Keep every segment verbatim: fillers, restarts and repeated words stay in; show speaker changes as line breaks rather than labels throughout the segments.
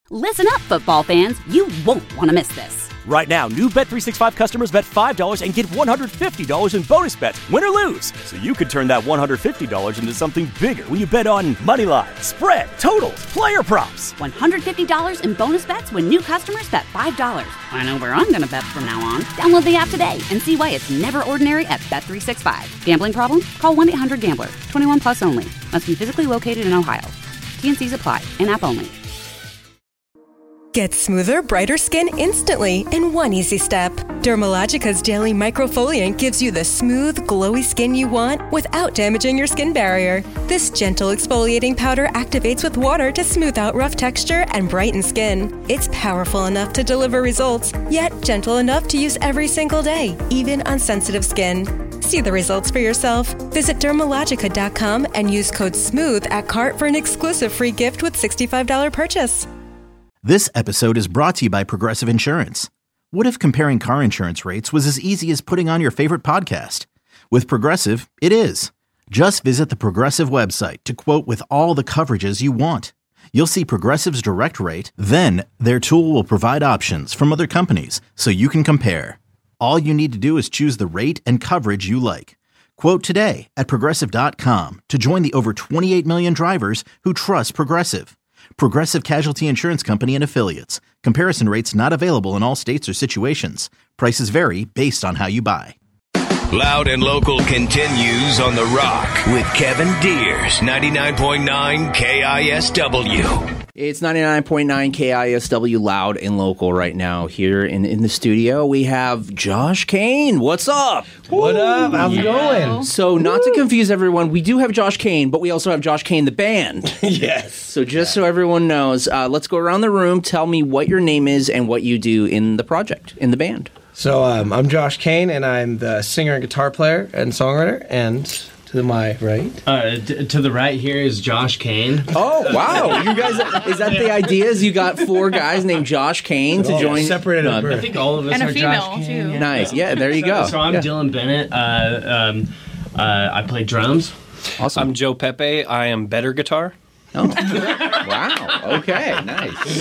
Listen up, football fans. You won't want to miss this.
Right now, new Bet three sixty-five customers bet five dollars and get one hundred fifty dollars in bonus bets, win or lose. So you could turn that one hundred fifty dollars into something bigger when you bet on money line, spread, totals, player props.
one hundred fifty dollars in bonus bets when new customers bet five dollars. I know where I'm going to bet from now on. Download the app today and see why it's never ordinary at Bet three sixty-five. Gambling problem? Call one eight hundred gambler. twenty-one plus only. Must be physically located in Ohio. T N Cs apply. In-app only.
Get smoother, brighter skin instantly in one easy step. Dermalogica's Daily Microfoliant gives you the smooth, glowy skin you want without damaging your skin barrier. This gentle exfoliating powder activates with water to smooth out rough texture and brighten skin. It's powerful enough to deliver results, yet gentle enough to use every single day, even on sensitive skin. See the results for yourself. Visit Dermalogica dot com and use code SMOOTH at cart for an exclusive free gift with sixty-five dollars purchase.
This episode is brought to you by Progressive Insurance. What if comparing car insurance rates was as easy as putting on your favorite podcast? With Progressive, it is. Just visit the Progressive website to quote with all the coverages you want. You'll see Progressive's direct rate, then their tool will provide options from other companies so you can compare. All you need to do is choose the rate and coverage you like. Quote today at Progressive dot com to join the over twenty-eight million drivers who trust Progressive. Progressive Casualty Insurance Company and Affiliates. Comparison rates not available in all states or situations. Prices vary based on how you buy.
Loud and Local continues on The Rock with Kevin Deers, ninety-nine point nine K I S W.
It's ninety-nine point nine K I S W Loud and Local right now. Here in, in the studio, we have Josh Kane. What's up?
What up? How's it going?
So, not to confuse everyone, we do have Josh Kane, but we also have Josh Kane, the band.
Yes.
So, just so everyone knows, uh, let's go around the room. Tell me what your name is and what you do in the project, in the band.
So, um, I'm Josh Kane, and I'm the singer and guitar player and songwriter. And to my right,
uh, d- to the right here is Josh Kane.
Oh wow! You guys, is that the idea? Is you got four guys named Josh Kane to
oh,
join?
Separated
uh,
at birth.
I think all of us
and
are
a female
Josh Kane.
too.
Yeah.
Nice. Yeah, there you
so,
go.
So I'm
yeah.
Dylan Bennett. Uh, um, uh, I play drums.
Awesome.
I'm Joe Pepe. I am better guitar.
Oh. Wow. Okay. Nice.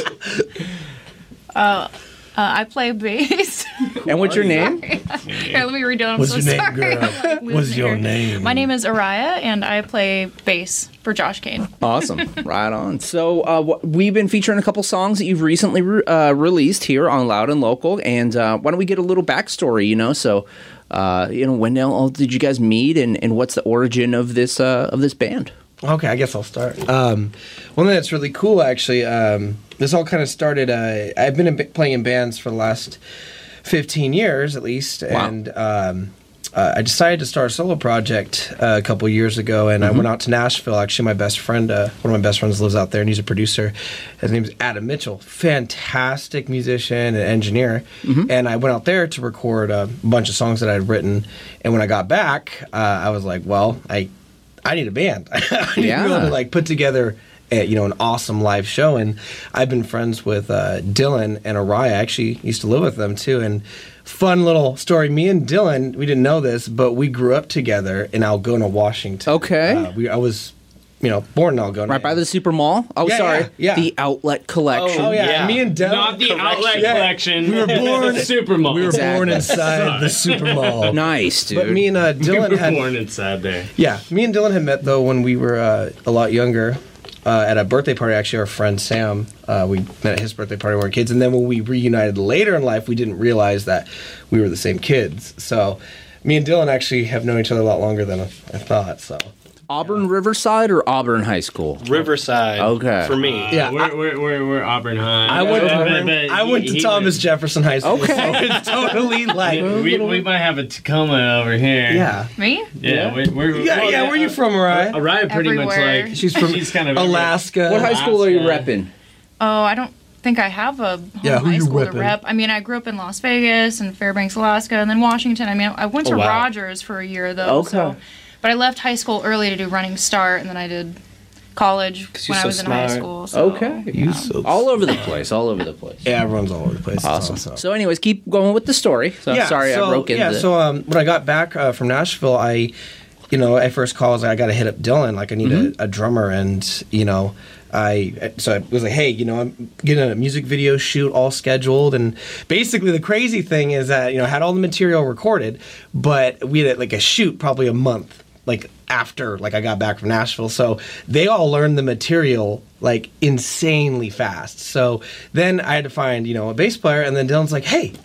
Uh. Uh, I play bass.
And what's your name?
Here, let me redo it. I'm
What's
so
your name,
sorry.
girl? What's your name?
My name is Araya, and I play bass for Josh Kane.
Awesome. Right on. So uh, w- we've been featuring a couple songs that you've recently re- uh, released here on Loud and Local. And uh, why don't we get a little backstory, you know? So, uh, you know, when all did you guys meet, and, and what's the origin of this uh, of this band?
Okay, I guess I'll start. Um, one thing that's really cool, actually, um, this all kind of started, uh, I've been in b- playing in bands for the last fifteen years, at least,
Wow.
and um, uh, I decided to start a solo project uh, a couple years ago, and mm-hmm. I went out to Nashville. Actually, my best friend, uh, one of my best friends lives out there, and he's a producer. His name is Adam Mitchell, fantastic musician and engineer, mm-hmm. and I went out there to record a bunch of songs that I had written, and when I got back, uh, I was like, well, I... I need a band. I need
yeah.
to be able to like put together, a, you know, an awesome live show. And I've been friends with uh, Dylan and Araya. I actually used to live with them too. And fun little story. Me and Dylan, we didn't know this, but we grew up together in Algona, Washington.
Okay.
Uh, we I was, you know, born in Algona.
Right by the Super Mall? Oh,
yeah,
sorry.
Yeah, yeah.
The Outlet Collection.
Oh, oh yeah.
yeah.
Me and Dylan.
Not the Outlet
yeah.
Collection.
We were born
Super Mall.
We were
Exactly.
born inside the Super Mall.
Nice, dude.
But me and uh, Dylan
we were
had
born inside there.
Yeah, me and Dylan had met though when we were uh, a lot younger. Uh, at a birthday party, actually, our friend Sam, uh, we met at his birthday party when we were kids, and then when we reunited later in life, we didn't realize that we were the same kids. So, me and Dylan actually have known each other a lot longer than I, I thought. So,
Auburn Riverside or Auburn High School?
Riverside.
Okay.
For me.
Uh,
Yeah,
we're,
I-
we're, we're, we're Auburn High.
I went
Uh,
to,
but- but
I went
he-
to
he
Thomas
was-
Jefferson High School.
Okay.
So it's totally like
We, we might have a Tacoma over here.
yeah.
Me?
Yeah. We're, we're,
Yeah,
well,
yeah. Where are you from, Mariah?
Araya pretty
Everywhere.
much like
She's from
she's kind of
Alaska.
What high school are you
Alaska.
repping?
Oh, I don't think I have a home
Yeah, who
high
you
school to
ripping?
rep. I mean, I grew up in Las Vegas and Fairbanks, Alaska, and then Washington. I mean, I went to
Oh, wow.
Rogers for a year, though.
Okay.
So, but I left high school early to do Running Start, and then I did college when
you're
I
so
was in high
smart.
school. So,
Okay.
yeah.
All over the place. All over the place.
Yeah, everyone's all over the place. It's
Awesome.
awesome.
So, anyways, keep going with the story. So,
yeah,
sorry
so,
I broke into
Yeah,
the...
so um, when I got back uh, from Nashville, I, you know, at first call I was like, I got to hit up Dylan. Like, I need
Mm-hmm.
a, a drummer, and you know, I so I was like, hey, you know, I'm getting a music video shoot all scheduled, and basically the crazy thing is that you know I had all the material recorded, but we had like a shoot probably a month like after like I got back from Nashville, so they all learned the material like insanely fast. So then I had to find you know a bass player, and then Dylan's like, hey,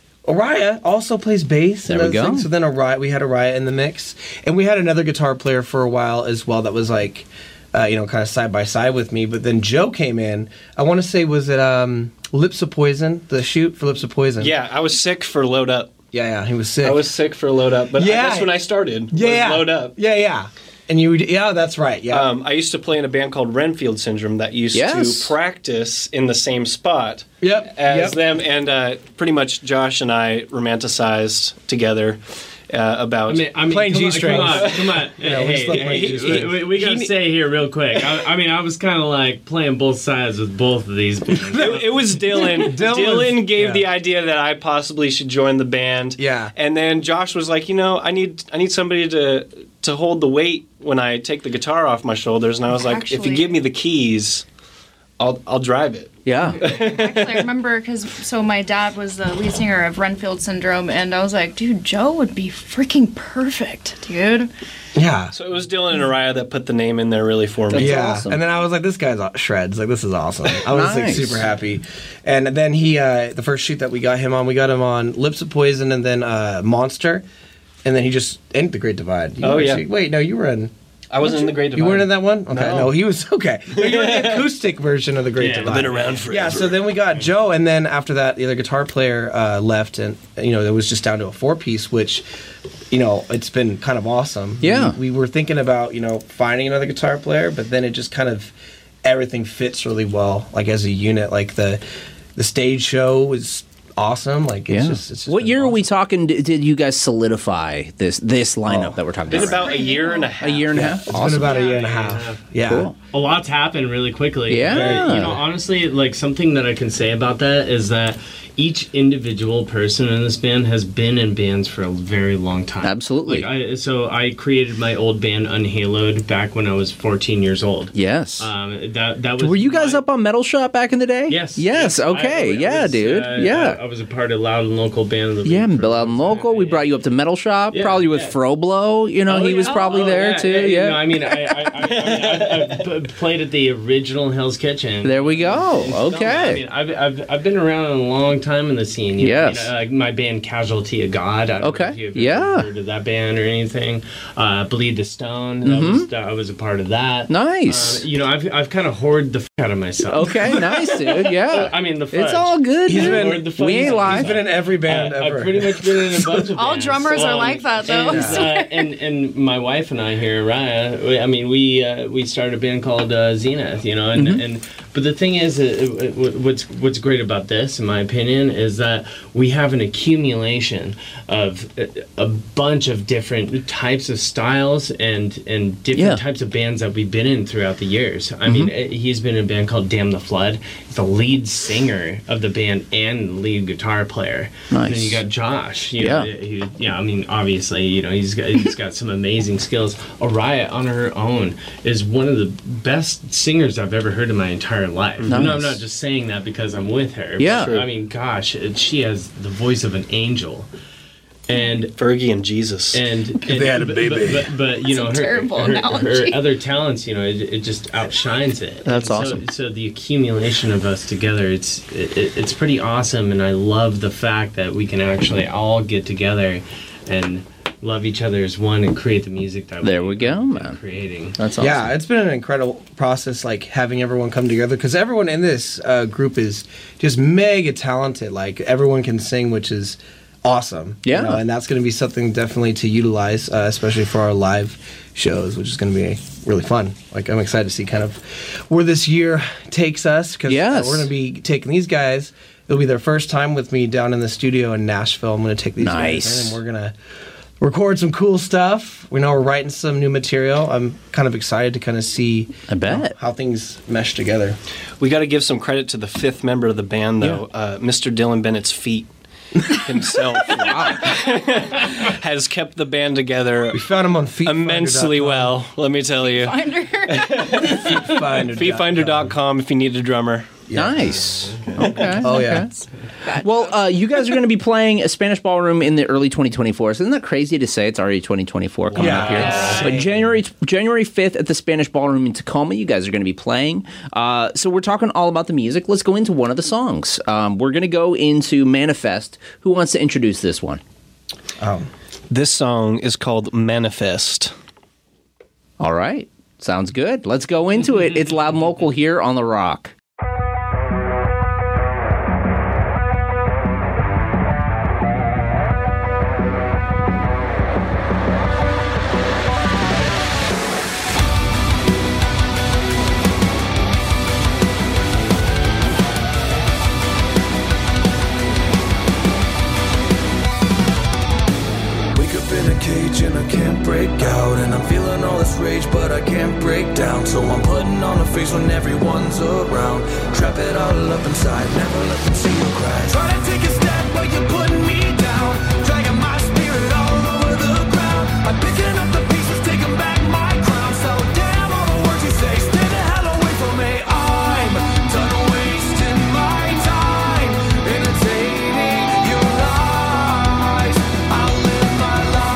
Araya also plays bass.
There we go.
Things. So then Araya, we had Araya in the mix, and we had another guitar player for a while as well that was like, uh, you know, kind of side by side with me. But then Joe came in. I want to say, was it um, Lips of Poison? The shoot for Lips of Poison.
Yeah, I was sick for Load Up.
Yeah, yeah, he was sick.
I was sick for Load Up, but
Yeah.
that's when I started.
Yeah,
was
yeah.
Load Up.
Yeah, yeah. And you, yeah, that's right. Yeah.
Um, I used to play in a band called Renfield Syndrome that used
Yes.
to practice in the same spot
Yep,
as
yep.
them, and uh, pretty much Josh and I romanticized together uh, about
I mean, I mean,
Playing
come on,
G-strings.
Come on, come on.
Yeah, we
hey,
just love
hey,
playing
hey,
G-strings.
we, we gotta
He-
say here real quick. I, I mean, I was kind of like playing both sides with both of these bands.
It, it was Dylan.
Dylan
Dylan,
was-
gave
yeah.
the idea that I possibly should join the band.
Yeah.
And then Josh was like, you know, I need I need somebody to to hold the weight when I take the guitar off my shoulders. And I was like, if you
Actually-
give me the keys, I'll I'll drive it.
Yeah.
Actually, I remember because so my dad was the lead singer of Renfield Syndrome, and I was like, dude, Joe would be freaking perfect, dude.
yeah.
So it was Dylan and Araya that put the name in there really for me.
yeah,
awesome.
and then I was like, "This guy's aw- shreds! Like, this is awesome." I was like
Nice.
super happy, and then he, uh, the first shoot that we got him on, we got him on Lips of Poison, and then uh, Monster, and then he just and The Great Divide. You
Oh, yeah.
actually- Wait, no, you were in.
I wasn't in the Great Divide.
You weren't in that one? Okay, no,
No.
he was okay. No, you were in the acoustic version of The Great
Yeah.
Divide.
I've
been around forever.
Yeah, so then we got Joe, and then after that, the other guitar player uh, left, and you know it was just down to a four piece, which, you know, it's been kind of awesome.
Yeah.
we, we were thinking about you know finding another guitar player, but then it just kind of everything fits really well, like as a unit. Like the the stage show was awesome. Like it's
Yeah.
just it's just
What
been
year are we
awesome.
talking? Did did you guys solidify this this lineup
Oh.
that we're talking
Been
about?
about a year and a half.
A year and a half.
It's been
Awesome.
about a year and a half. Yeah.
Cool.
A lot's happened really quickly.
Yeah.
Very- You know, honestly, like something that I can say about that is that each individual person in this band has been in bands for a very long time.
Absolutely.
Like I, so I created my old band Unhaloed back when I was fourteen years old.
Yes.
Um, that that was.
Were you guys
my-
up on Metal Shop back in the day?
Yes.
Yes. Okay.
I- I
yeah,
was,
dude.
uh,
yeah.
I, I was a part of Loud and Local Band of the Week
yeah,
for
Bill
a
Out and
long
Local.
time.
We brought you up to Metal Shop,
Yeah,
probably with
yeah.
Froblo. You know,
Oh,
he
yeah.
was probably
Oh,
there
yeah,
too.
Yeah,
Yeah.
you know, I mean, I, I, I, I, I've, I've played at the original Hell's Kitchen.
There we go.
in Selma.
Okay.
I mean, I've, I've, I've been around a long time in the scene. You
Yes.
Know, you know, like my band Casualty of God. I don't
Okay.
know if you've
Yeah.
ever heard of that band or anything. Uh, Bleed the Stone. That was, I was a part of that.
Mm-hmm. Nice.
Uh, you know, I've, I've kind of hoarded the f- out of myself.
Okay. Nice, dude. Yeah.
I mean, the
It's
fudge.
all good,
He's
dude.
been- Hoard the fudge.
We ain't live.
He's been in every band
Uh,
ever.
I've pretty much been in a bunch of
All
bands.
drummers are
Um,
like that, though.
And, uh, and and my wife and I here, Raya. we- I mean, we uh, we started a band called uh, Zenith, you know, and, and but the thing is, uh, it- it- what's what's great about this, in my opinion, is that we have an accumulation of a, a bunch of different types of styles and and different
Yeah.
types of bands that we've been in throughout the years. I mean, uh, he's been in a band called Damn the Flood. He's the lead singer of the band and lead guitar player.
Nice.
And then you got Josh. You
Yeah.
know, he, yeah, I mean, obviously, you know, he's got he's got some amazing skills. Araya, on her own, is one of the best singers I've ever heard in my entire life.
Nice.
No, I'm not just saying that because I'm with her.
Yeah.
But, I mean, gosh, she has the voice of an angel. And
Fergie and Jesus.
and, and
they had a
but-
baby.
but, but, but you know,
That's a
her,
terrible
her, her
analogy.
other talents, you know, it, it just outshines it.
That's
And
awesome.
So, so the accumulation of us together, it's it, it- it's pretty awesome, and I love the fact that we can actually all get together and love each other as one and create the music that
There we go,
been
man.
creating.
That's awesome.
Yeah, it's been an incredible process, like having everyone come together because everyone in this uh, group is just mega talented. Like everyone can sing, which is awesome. you
Yeah.
know, and that's going to be something definitely to utilize, uh, especially for our live shows, which is going to be really fun. Like I'm excited to see kind of where this year takes us because
Yes.
we're going to be taking these guys. It'll be their first time with me down in the studio in Nashville. I'm going to take these
Nice.
guys in and we're going to record some cool stuff. We know we're writing some new material. I'm kind of excited to kind of see
I bet.
you know, how things mesh together.
We got to give some credit to the fifth member of the band, though, uh, Mister Dylan Bennett's feet. himself has kept the band together.
We found him on feet
immensely well, let me tell you.
Finder.
feet
finder dot com if you need a drummer.
Yeah. Nice. Okay.
Oh, yeah.
Okay. Well, uh, you guys are going to be playing a Spanish Ballroom in the early twenty twenty-four. So isn't that crazy to say it's already twenty twenty-four coming
Yeah.
up here?
Yeah.
But January January fifth at the Spanish Ballroom in Tacoma, you guys are going to be playing. Uh, so we're talking all about the music. Let's go into one of the songs. Um, we're going to go into Manifest. Who wants to introduce this one?
Um,
This song is called Manifest.
All right. Sounds good. Let's go into it. It's Loud and Local here on The Rock.
And I can't break out, and I'm feeling all this rage, but I can't break down. So I'm putting on a face when everyone's around. Trap it all up inside, never let them see you cry. Try to take a step, but you're putting me down. Dragging my spirit all over the ground. I'm picking up the pieces, taking back my crown. So damn all the words you say, stay the hell away from me. I'm done wasting my time entertaining your lies. I'll live my life.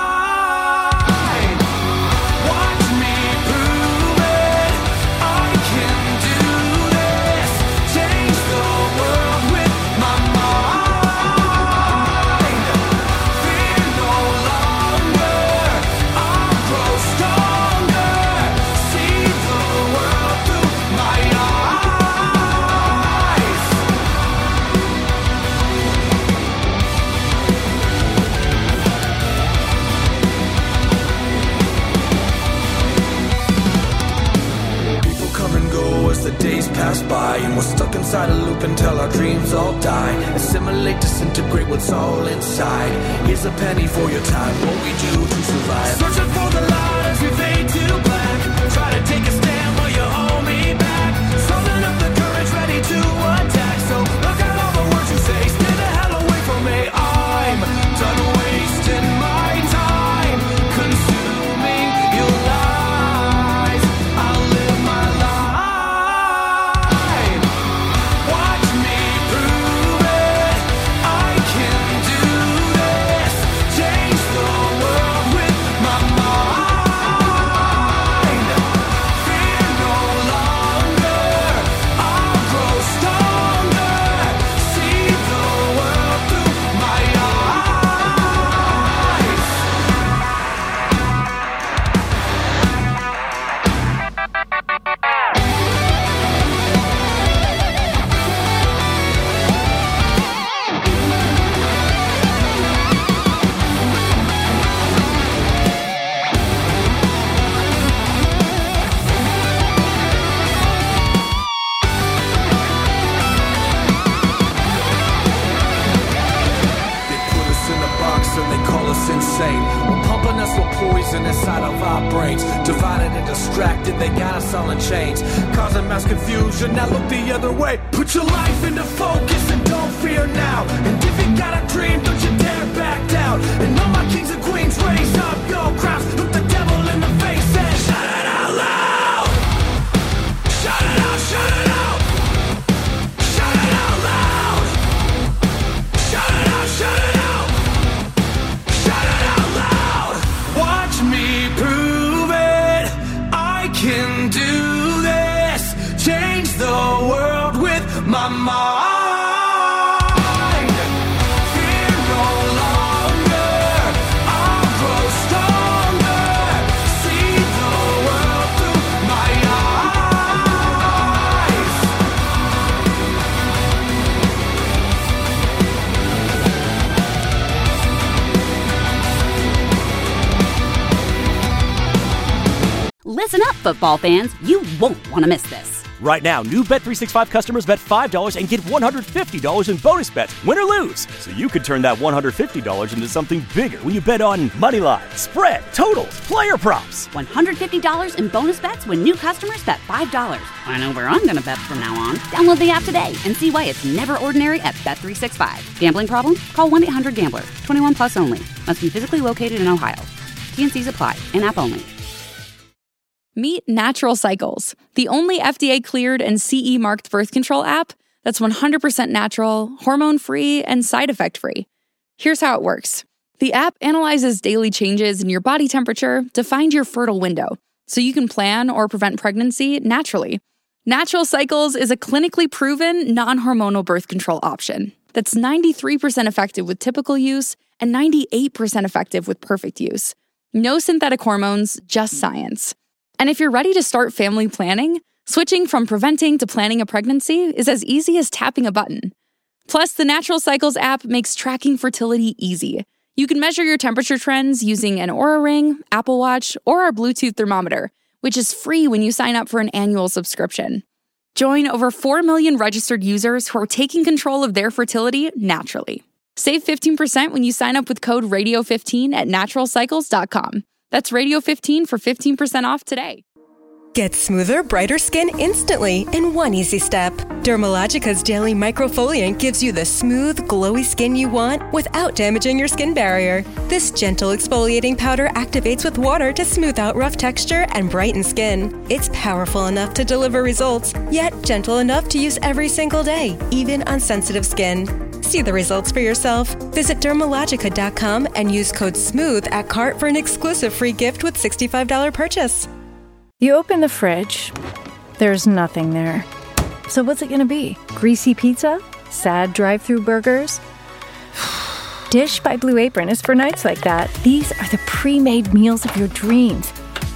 The days pass by and we're stuck inside a loop until our dreams all die. Assimilate, disintegrate what's all inside. Here's a penny for your time, what we do to survive. Searching for the light as we fade to black. Try to take a stand but you hold me back. Summon up the courage ready to attack. So look at all the words you say, stay the hell away from me. I'm done wasting my time consuming your lies. I'll live my life. Insane. We're pumping us with poison inside of our brains. Divided and distracted, they got us all in chains, causing mass confusion. Now look the other way. Put your life into focus and don't fear now. And if you got a dream, don't you dare back down. And all my kings and queens, raise up your crowns. Look the devil in the face and shout it out loud. Shout it out, shout it out. Shout it out loud. Shout it out, shout it out. Watch me prove it. I can do this. Change the world with my mind. Fear no longer. I'll grow stronger. See the world through my eyes.
Listen up, football fans. You won't want to miss this.
Right now, new Bet three sixty-five customers bet five dollars and get one hundred fifty dollars in bonus bets, win or lose. So you could turn that one hundred fifty dollars into something bigger when you bet on money line, spread, totals, player props.
one hundred fifty dollars in bonus bets when new customers bet five dollars. I know where I'm going to bet from now on. Download the app today and see why it's never ordinary at Bet three sixty-five. Gambling problem? Call one eight hundred gambler. twenty-one plus only. Must be physically located in Ohio. T N Cs apply. In-app only.
Meet Natural Cycles, the only F D A-cleared and C E-marked birth control app that's one hundred percent natural, hormone-free, and side effect-free. Here's how it works. The app analyzes daily changes in your body temperature to find your fertile window, so you can plan or prevent pregnancy naturally. Natural Cycles is a clinically proven, non-hormonal birth control option that's ninety-three percent effective with typical use and ninety-eight percent effective with perfect use. No synthetic hormones, just science. And if you're ready to start family planning, switching from preventing to planning a pregnancy is as easy as tapping a button. Plus, the Natural Cycles app makes tracking fertility easy. You can measure your temperature trends using an Oura Ring, Apple Watch, or our Bluetooth thermometer, which is free when you sign up for an annual subscription. Join over four million registered users who are taking control of their fertility naturally. Save fifteen percent when you sign up with code radio fifteen at natural cycles dot com. That's radio fifteen for fifteen percent off today.
Get smoother, brighter skin instantly in one easy step. Dermalogica's Daily Microfoliant gives you the smooth, glowy skin you want without damaging your skin barrier. This gentle exfoliating powder activates with water to smooth out rough texture and brighten skin. It's powerful enough to deliver results, yet gentle enough to use every single day, even on sensitive skin. See the results for yourself. Visit dermalogica dot com and use code SMOOTH at cart for an exclusive free gift with sixty-five dollars purchase.
You open the fridge, there's nothing there. So what's it going to be? Greasy pizza? Sad drive-through burgers? Dish by Blue Apron is for nights like that. These are the pre-made meals of your dreams.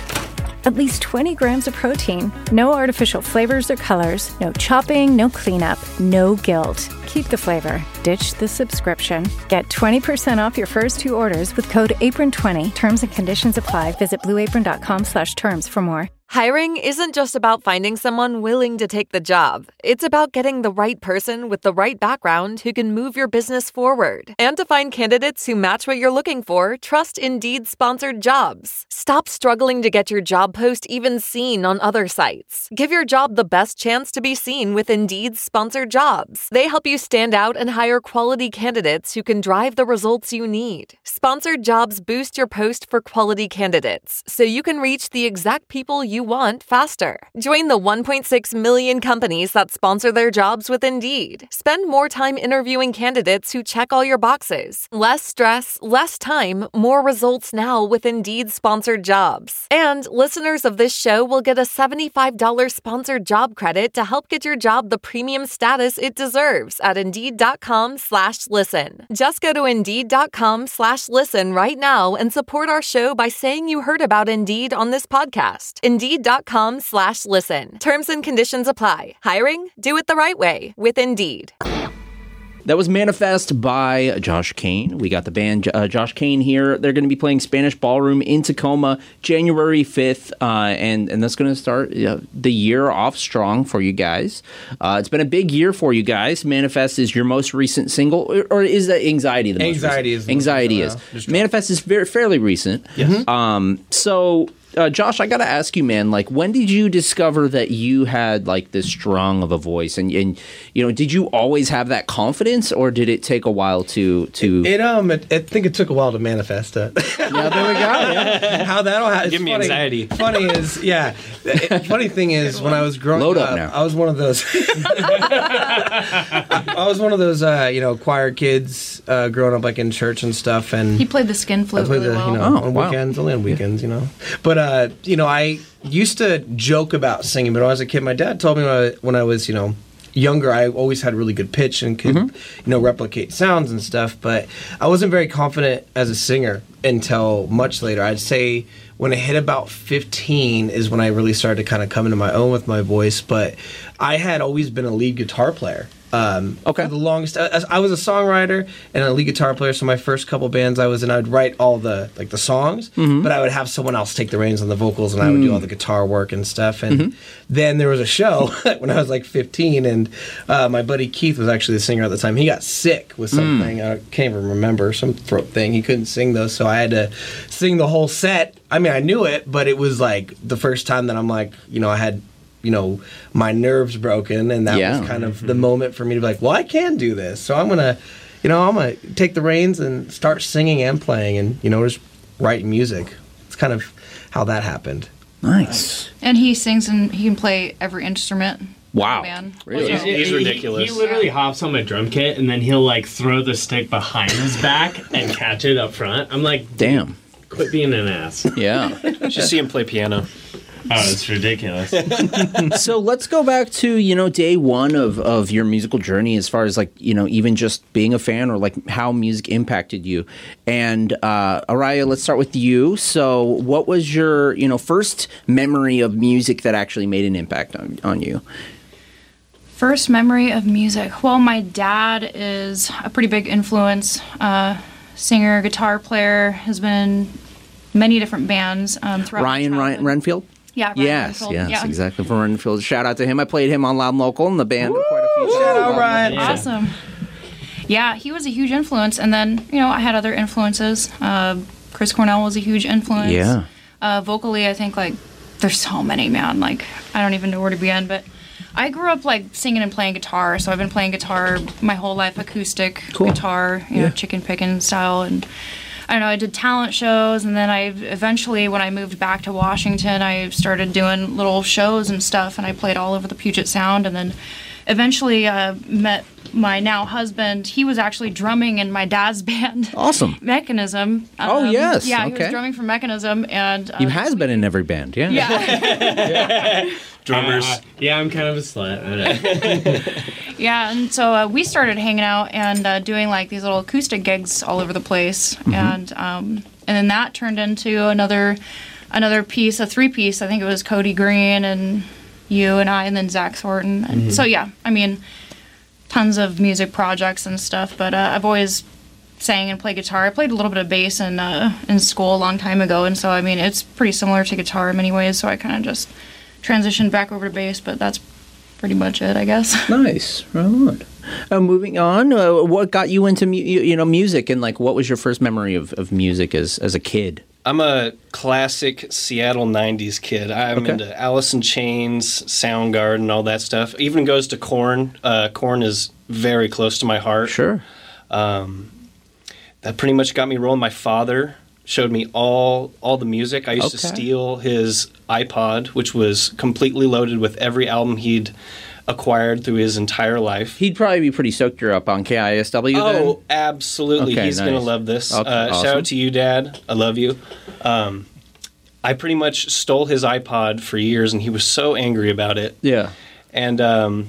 At least twenty grams of protein, no artificial flavors or colors, no chopping, no cleanup, no guilt. Keep the flavor. Ditch the subscription. Get twenty percent off your first two orders with code apron twenty. Terms and conditions apply. Visit blue apron dot com slash terms for more.
Hiring isn't just about finding someone willing to take the job. It's about getting the right person with the right background who can move your business forward. And to find candidates who match what you're looking for, trust Indeed sponsored jobs. Stop struggling to get your job post even seen on other sites. Give your job the best chance to be seen with Indeed sponsored jobs. They help you stand out and hire quality candidates who can drive the results you need. Sponsored jobs boost your post for quality candidates, so you can reach the exact people you want faster. Join the one point six million companies that sponsor their jobs with Indeed. Spend more time interviewing candidates who check all your boxes. Less stress, less time, more results now with Indeed sponsored jobs. And listeners of this show will get a seventy-five dollars sponsored job credit to help get your job the premium status it deserves at Indeed.com slash listen. Just go to Indeed.com slash listen right now and support our show by saying you heard about Indeed on this podcast. Indeed.com slash listen. Terms and conditions apply. Hiring? Do it the right way with Indeed.
That was Manifest by Josh Kane. We got the band uh, Josh Kane here. They're going to be playing Spanish Ballroom in Tacoma January fifth, uh, and, and that's going to start uh, the year off strong for you guys. Uh, it's been a big year for you guys. Manifest is your most recent single, or, or is that Anxiety the most
Anxiety
recent?
is.
Anxiety is. Anxiety is. Manifest is very, fairly recent.
Yes.
Um, so... Uh, Josh, I gotta ask you, man. Like, when did you discover that you had like this strong of a voice, and, and you know, did you always have that confidence, or did it take a while to to?
It, it um, it, I think it took a while to manifest it.
Yeah, there we go. Yeah.
How that'll happen?
Give me
funny.
anxiety.
Funny is, yeah. It, funny thing is, when I was growing
Load
up,
up now.
I was one of those. I was one of those, uh, you know, choir kids uh, growing up like in church and stuff, and
He played the skin flute
I played
really
the,
well.
you know,
Oh,
on
wow.
weekends, only on weekends, you know. But, uh, you know, I used to joke about singing, but when I was a kid, my dad told me when I, when I was, you know, younger, I always had really good pitch and could,
Mm-hmm.
you know, replicate sounds and stuff, but I wasn't very confident as a singer until much later. I'd say when I hit about fifteen is when I really started to kind of come into my own with my voice, but I had always been a lead guitar player. Um, okay. For the longest, I, I was a songwriter and a lead guitar player. So my first couple bands I was in, I would write all the like the songs, mm-hmm. but I would have someone else take the reins on the vocals, and I would mm. do all the guitar work and stuff. And mm-hmm. then there was a show when I was like fifteen, and uh, my buddy Keith was actually the singer at the time. He got sick with something. Mm. I can't even remember, some throat thing. He couldn't sing though, so I had to sing the whole set. I mean, I knew it, but it was like the first time that I'm like, you know, I had. you know, my nerves broken, and that yeah. was kind of the moment for me to be like, well, I can do this. So I'm going to, you know, I'm going to take the reins and start singing and playing and, you know, just writing music. It's kind of how that happened.
Nice.
And he sings and he can play every instrument.
Wow.
Man.
Really?
He's,
he's ridiculous.
He, he literally hops on my drum kit, and then he'll, like, throw the stick behind his back and catch it up front. I'm like,
damn.
Quit being an ass.
Yeah.
You should see him play piano.
Oh, it's ridiculous.
So let's go back to, you know, day one of, of your musical journey as far as, like, you know, even just being a fan or, like, how music impacted you. And, uh, Araya, let's start with you. So what was your, you know, first memory of music that actually made an impact on, on you?
First memory of music. Well, my dad is a pretty big influence. Uh, singer, guitar player, has been in many different bands um, throughout
Ryan, Ryan Renfield?
Yeah, Ryan
yes,
Renfield.
yes,
yeah.
exactly. From Renfield. Shout out to him. I played him on Loud and Local in the band
Woo!
quite a few times.
Shout out, Ryan.
Yeah. Awesome. Yeah, he was a huge influence. And then, you know, I had other influences. Uh, Chris Cornell was a huge influence.
Yeah.
Uh, vocally, I think, like, there's so many, man. Like, I don't even know where to begin. But I grew up, like, singing and playing guitar. So I've been playing guitar my whole life, acoustic
cool.
guitar, you
yeah.
know, chicken picking style. And I don't know, I did talent shows, and then I eventually, when I moved back to Washington, I started doing little shows and stuff, and I played all over the Puget Sound, and then eventually uh, met my now husband. He was actually drumming in my dad's band.
Awesome.
Mechanism. Um,
oh, yes.
Yeah,
okay.
he was drumming for Mechanism, and... Uh,
he has been in every band, yeah.
Yeah.
Drummers.
Uh, yeah, I'm kind of a slut.
Yeah, and so uh, we started hanging out and uh, doing like these little acoustic gigs all over the place, mm-hmm. and um, and then that turned into another another piece, a three piece. I think it was Cody Green and you and I, and then Zach Thornton. And mm-hmm. so yeah, I mean, tons of music projects and stuff. But uh, I've always sang and played guitar. I played a little bit of bass in uh, in school a long time ago, and so I mean, it's pretty similar to guitar in many ways. So I kind of just transitioned back over to bass, but that's pretty much it, I guess.
Nice. Right on. Uh, moving on, uh, what got you into mu- you know music, and like what was your first memory of, of music as as a kid?
I'm a classic Seattle nineties kid. I'm
Okay.
into Alice in Chains, Soundgarden, all that stuff. Even goes to Korn. Uh, Korn is very close to my heart.
Sure.
Um, that pretty much got me rolling. My father showed me all all the music. I used to
Okay.
steal his iPod, which was completely loaded with every album he'd acquired through his entire life.
He'd probably be pretty stoked you're up on K I S W then?
Oh, absolutely.
Okay,
He's going to
nice.
love this.
Okay,
uh, Shout
awesome.
out to you, Dad. I love you. Um, I pretty much stole his iPod for years, and he was so angry about it.
Yeah.
And, um,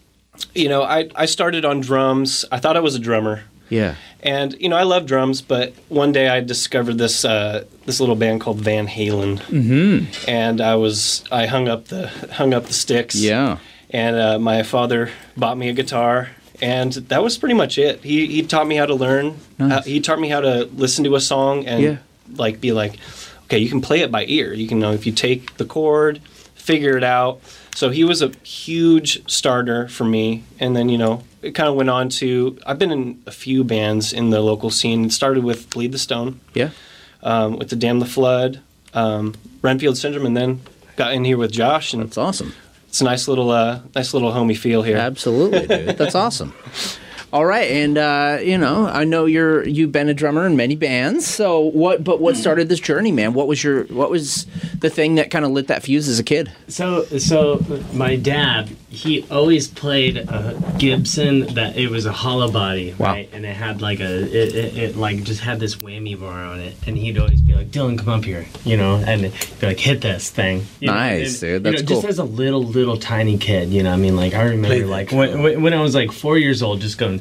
you know, I, I started on drums. I thought I was a drummer.
Yeah.
And, you know, I love drums, but one day I discovered this uh, this little band called Van Halen.
Mm-hmm.
And I was I hung up the hung up the sticks.
Yeah.
And uh, my father bought me a guitar, and that was pretty much it. He he taught me how to learn.
Nice.
Uh, he taught me how to listen to a song and
Yeah.
like be like, okay, you can play it by ear. You can know if you take the chord, figure it out. So he was a huge starter for me. And then, you know, it kind of went on to, I've been in a few bands in the local scene. It started with Bleed the Stone.
Yeah.
Um, with the Damn the Flood, um, Renfield Syndrome, and then got in here with Josh. And
that's awesome.
It's a nice little, uh, nice little homey feel here.
Absolutely, dude. That's awesome. All right, and uh, you know, I know you're you've been a drummer in many bands. So what? But what started this journey, man? What was your what was the thing that kind of lit that fuse as a kid?
So, so my dad, he always played a Gibson that it was a hollow body,
Wow.
right? And it had like a, it, it, it like just had this whammy bar on it. And he'd always be like, "Dylan, come up here," you know, and he'd be like, "Hit this thing." You know,
Nice,
and,
dude. That's
you know,
cool.
Just as a little, little tiny kid, you know, I mean, like I remember, like when, when when I was like four years old, just going,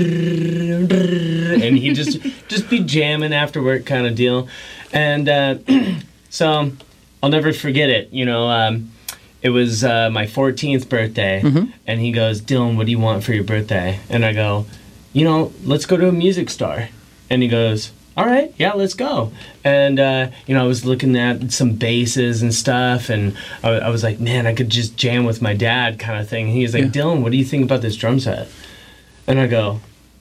and he'd just just be jamming after work, kind of deal. And uh, so I'll never forget it. You know, um, it was uh, my fourteenth birthday,
Mm-hmm.
and he goes, Dylan, what do you want for your birthday? And I go, you know, let's go to a music store. And he goes, all right, yeah, let's go. And, uh, you know, I was looking at some basses and stuff, and I, I was like, man, I could just jam with my dad kind of thing. And he was like,
Yeah.
Dylan, what do you think about this drum set? And I go,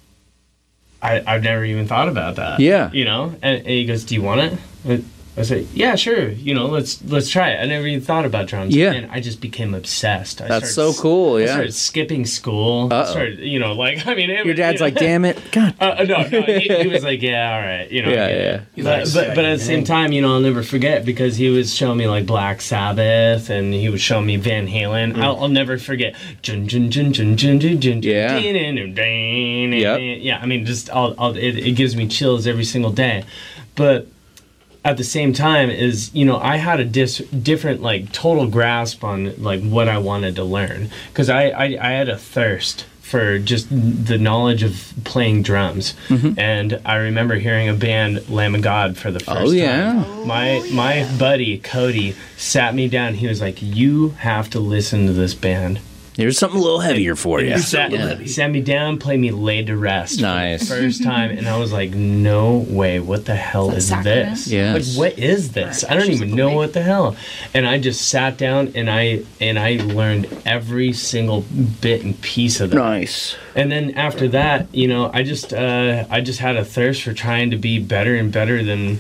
I, I've never even thought about that.
Yeah.
You know? And, and he goes, do you want it? And I said, yeah, sure. You know, let's let's try it. I never even thought about drums.
Yeah.
And I just became obsessed. I
That's
started
so cool,
I
yeah.
started skipping school.
Uh-oh.
Started, you know, like, I mean... It,
Your dad's
you know,
like, damn it. God.
Uh, no, no, he, he was like, yeah, all right, you know.
Yeah, yeah.
But, but, but at the same time, you know, I'll never forget because he was showing me like Black Sabbath and he was showing me Van Halen. I'll, I'll never forget. Jun, jun, jun, jun, jun, jun, jun,
Yeah.
Yep. Yeah, I mean, just I'll, I'll, it, it gives me chills every single day. But at the same time is, you know, I had a dis- different, like, total grasp on, like, what I wanted to learn. Because I, I, I had a thirst for just the knowledge of playing drums.
Mm-hmm.
And I remember hearing a band, Lamb of God, for the first
Oh, yeah.
time. My, my buddy, Cody, sat me down. He was like, you have to listen to this band.
Here's something a little heavier for
And
you.
he sat,
Yeah.
sat me down, played me Laid to Rest
Nice.
for the first time, and I was like, no way, what the hell is this?
Yes.
Like, what is this? I don't even know what the hell. And I just sat down and I and I learned every single bit and piece of that.
Nice.
And then after that, you know, I just uh, I just had a thirst for trying to be better and better than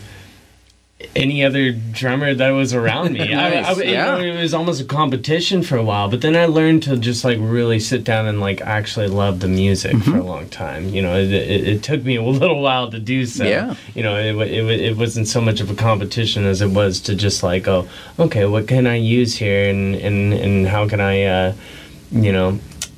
any other drummer that was around me. I, I, I,
yeah.
you know, it was almost a competition for a while, but then I learned to just like really sit down and like actually love the music
Mm-hmm.
for a long time. You know, it, it, it took me a little while to do so.
Yeah.
You know, it, it, it wasn't so much of a competition as it was to just like, oh, okay, what can I use here, and and, and how can I, uh, you know,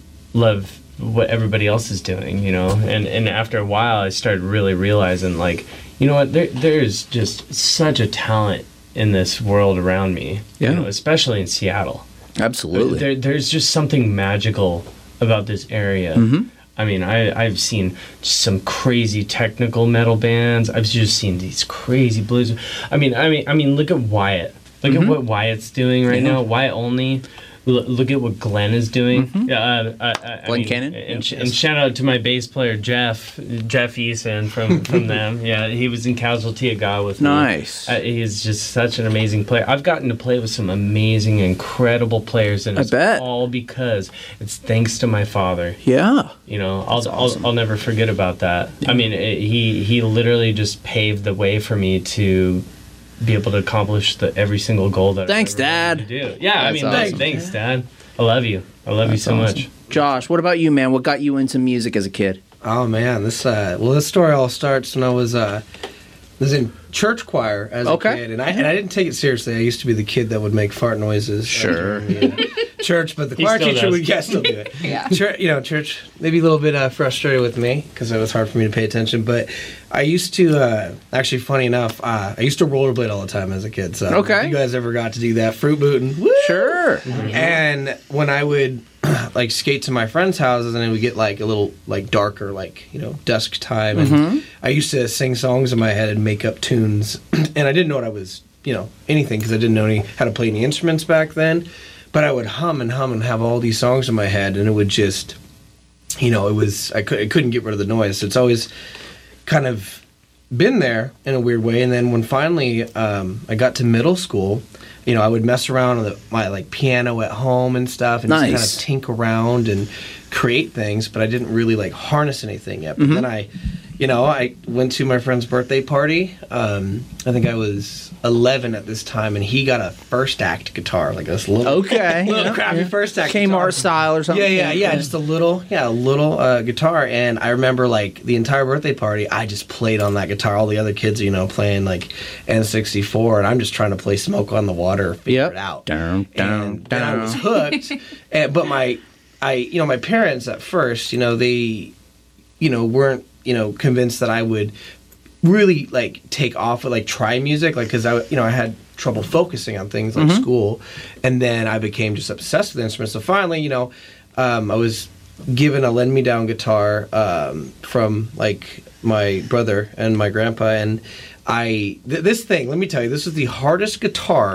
love what everybody else is doing, you know? And and after a while, I started really realizing, like, you know what, there there's just such a talent in this world around me,
Yeah.
you know, especially in Seattle.
Absolutely.
There, there's just something magical about this area.
Mhm.
I mean, I, I've seen some crazy technical metal bands. I've just seen these crazy blues. I mean, I mean, I mean, look at Wyatt. Look
Mhm.
at what Wyatt's doing right
Yeah.
now. Wyatt Only. L- look at what Glenn is doing.
Mhm.
Uh, uh, uh, I
Glenn
mean,
Cannon?
And, sh-
Yes.
and shout out to my bass player Jeff, Jeff Eason from from them. Yeah, he was in Casualty of God with me.
Nice.
Uh, he is just such an amazing player. I've gotten to play with some amazing, incredible players, and
I
it's
bet.
all because it's thanks to my father.
Yeah.
You know, I'll,
That's awesome.
I'll I'll never forget about that. I mean, it, he he literally just paved the way for me to be able to accomplish the every single goal that
Thanks,
I ever wanted
Dad.
to do. Yeah, I
That's
mean,
awesome.
thanks, Dad. I love you. I love you
That's
so
awesome.
much.
Josh, what about you, man? What got you into music as a kid?
Oh man, this uh, well, this story all starts when I was uh, was in church choir as
Okay.
a kid, and I and I didn't take it seriously. I used to be the kid that would make fart noises.
Sure.
during the, uh, church, but the
He
choir
still
teacher
does.
would yeah, still do it.
Yeah.
Church, you know, church maybe a little bit uh, frustrated with me because it was hard for me to pay attention. But I used to uh, actually, funny enough, uh, I used to rollerblade all the time as a kid. So
Okay.
if you guys ever got to do that, fruit booting. Woo!
Sure.
And when I would like skate to my friends' houses and it would get like a little like darker, like, you know, dusk time, and
Mhm.
I used to sing songs in my head and make up tunes, and I didn't know what I was, you know, anything because I didn't know any how to play any instruments back then. But I would hum and hum and have all these songs in my head, and it would just, you know, it was I, could, I couldn't get rid of the noise. So it's always kind of been there in a weird way. And then when finally um, I got to middle school, you know, I would mess around with my like piano at home and stuff, and
Nice.
just kind of tink around and create things. But I didn't really like harness anything yet. But
Mhm.
then I, you know, I went to my friend's birthday party. Um, I think I was eleven at this time, and he got a first act guitar, like this little
Okay.
little
Yeah,
crappy
yeah.
first act guitar.
Kmart style or something?
Yeah, yeah, yeah, just a little, yeah, a little uh, guitar. And I remember like the entire birthday party, I just played on that guitar. All the other kids, you know, playing like N sixty-four, and I'm just trying to play Smoke on the Water, figure
Yep.
it out.
Down, down,
And then I was
down.
hooked. and, but my, I, you know, my parents at first, you know, they, you know, weren't, you know, convinced that I would really like take off with like try music, like because I, you know, I had trouble focusing on things like
Mhm.
school, and then I became just obsessed with instruments. So finally, you know, um, I was given a lend me down guitar um, from like my brother and my grandpa, and I th- this thing. Let me tell you, this was the hardest guitar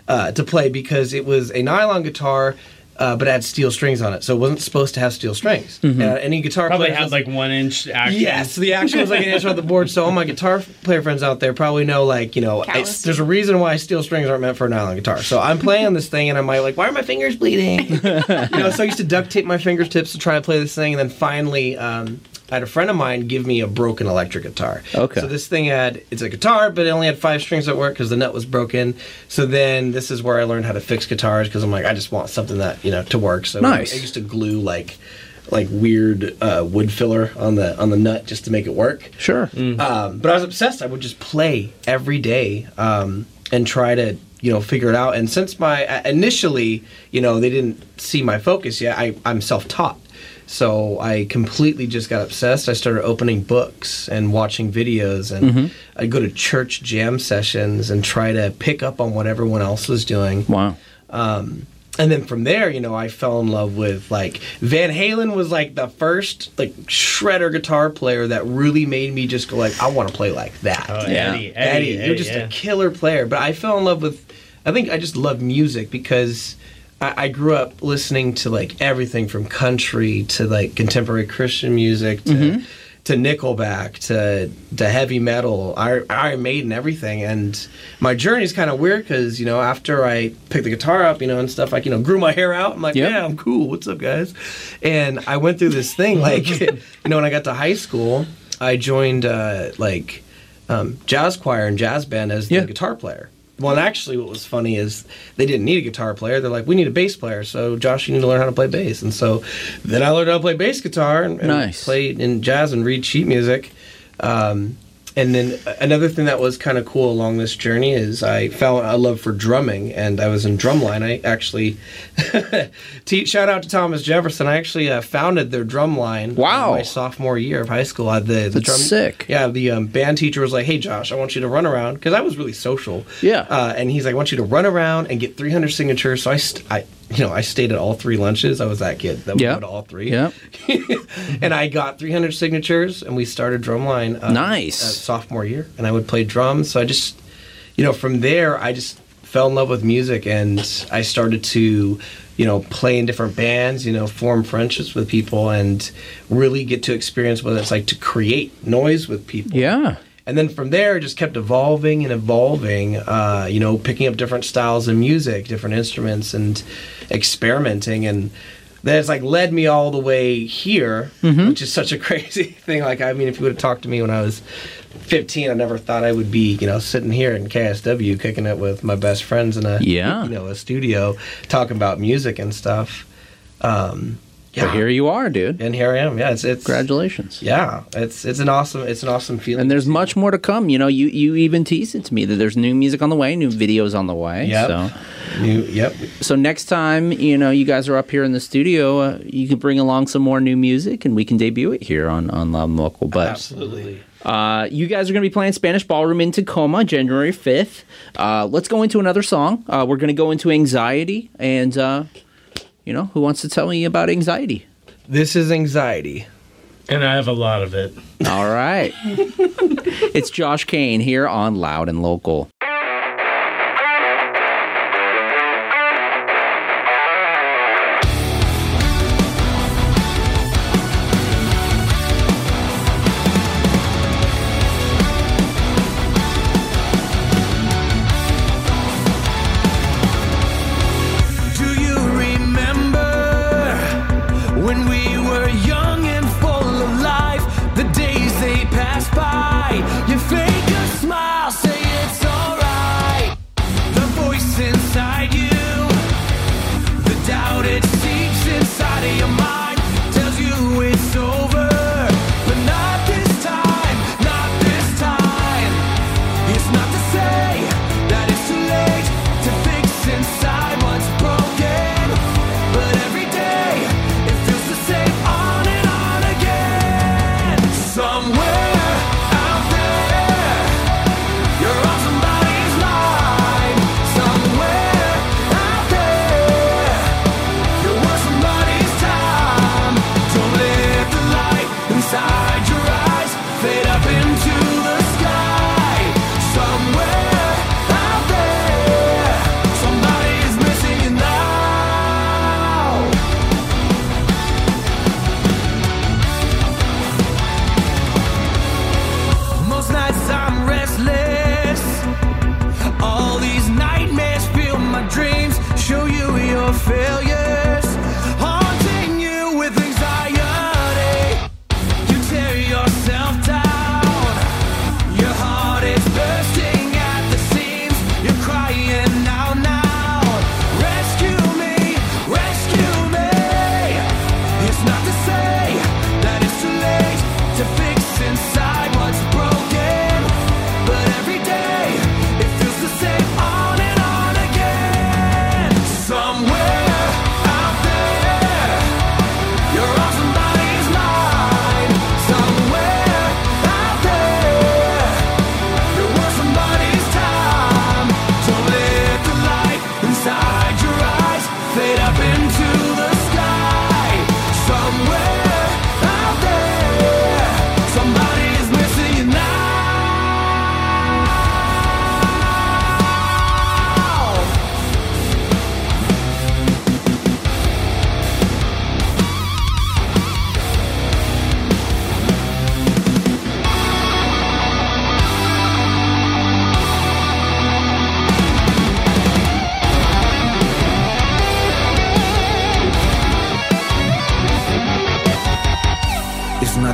uh, to play because it was a nylon guitar. Uh, but it had steel strings on it, so it wasn't supposed to have steel strings.
Mhm.
Uh, any guitar
Probably
player
had like one inch action.
Yes, the action was like an inch on the board. So all my guitar player friends out there probably know, like, you know, it's, there's a reason why steel strings aren't meant for a nylon guitar. So I'm playing on this thing, and I'm like, why are my fingers bleeding? you know, so I used to duct tape my fingertips to try to play this thing, and then finally, um, I had a friend of mine give me a broken electric guitar.
Okay.
So this thing had, it's a guitar, but it only had five strings at work because the nut was broken. So then this is where I learned how to fix guitars because I'm like, I just want something that, you know, to work. So
Nice.
I used to glue like like weird uh, wood filler on the on the nut just to make it work.
Sure.
Um, but I was obsessed. I would just play every day um, and try to, you know, figure it out. And since my, initially, you know, they didn't see my focus yet, I, I'm self-taught. So I completely just got obsessed. I started opening books and watching videos, and
Mhm.
I'd go to church jam sessions and try to pick up on what everyone else was doing.
Wow.
Um, and then from there, you know, I fell in love with, like, Van Halen was like the first like shredder guitar player that really made me just go like, I want to play like that.
Oh, yeah. Eddie, Eddie,
You're
Eddie,
just
yeah.
a killer player. But I fell in love with, I think I just love music because I, I grew up listening to like everything from country to like contemporary Christian music to
Mhm.
to Nickelback to to heavy metal, Iron, Iron Maiden, everything. And my journey is kind of weird because, you know, after I picked the guitar up, you know, and stuff, like, you know, grew my hair out. I'm like,
Yep.
yeah, I'm cool. What's up, guys? And I went through this thing, like, you know, when I got to high school, I joined uh, like um, jazz choir and jazz band as the guitar player. Well, and actually, what was funny is they didn't need a guitar player. They're like, we need a bass player. So, Josh, you need to learn how to play bass. And so then I learned how to play bass guitar and, and
Nice.
play in jazz and read sheet music. Um, and then another thing that was kind of cool along this journey is I found a love for drumming, and I was in Drumline. I actually, t- shout out to Thomas Jefferson. I actually uh, founded their Drumline.
Wow.
My sophomore year of high school. I had the, the
That's
drum,
sick.
Yeah, the um, band teacher was like, hey, Josh, I want you to run around, because I was really social.
Yeah.
Uh, and he's like, I want you to run around and get three hundred signatures. So I, st- I, you know, I stayed at all three lunches. I was that kid that would
Yeah.
go to all three.
Yeah.
And I got three hundred signatures, and we started Drumline. Um,
Nice.
uh, sophomore year, and I would play drums. So I just, you know, from there, I just fell in love with music, and I started to, you know, play in different bands, you know, form friendships with people, and really get to experience what it's like to create noise with people.
Yeah.
And then from there, it just kept evolving and evolving, uh, you know, picking up different styles of music, different instruments, and experimenting. And that has, like, led me all the way here,
Mhm.
which is such a crazy thing. Like, I mean, if you would have talked to me when I was fifteen, I never thought I would be, you know, sitting here in K S W kicking it with my best friends in a,
Yeah.
you know, a studio talking about music and stuff. Um,
But here you are, dude.
And here I am. Yeah, it's it's
Congratulations.
Yeah, it's it's an awesome it's an awesome feeling.
And there's much more to come. You know, you, you even teased it to me that there's new music on the way, new videos on the way.
Yep.
So.
New, yep.
So next time, you know, you guys are up here in the studio, uh, you can bring along some more new music, and we can debut it here on on Loud and Local. But
Absolutely.
Uh, you guys are going to be playing Spanish Ballroom in Tacoma, January fifth. Uh, let's go into another song. Uh, we're going to go into Anxiety, and uh, you know, who wants to tell me about Anxiety?
This is Anxiety.
And I have a lot of it.
All right. It's Josh Kane here on Loud and Local.
Do you remember when we were young and full of life? The days they passed by. You fake a smile, say it's all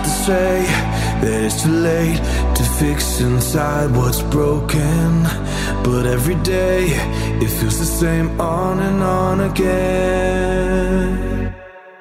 not to say that it's too late to fix inside what's broken, but every day it feels the same on and on again.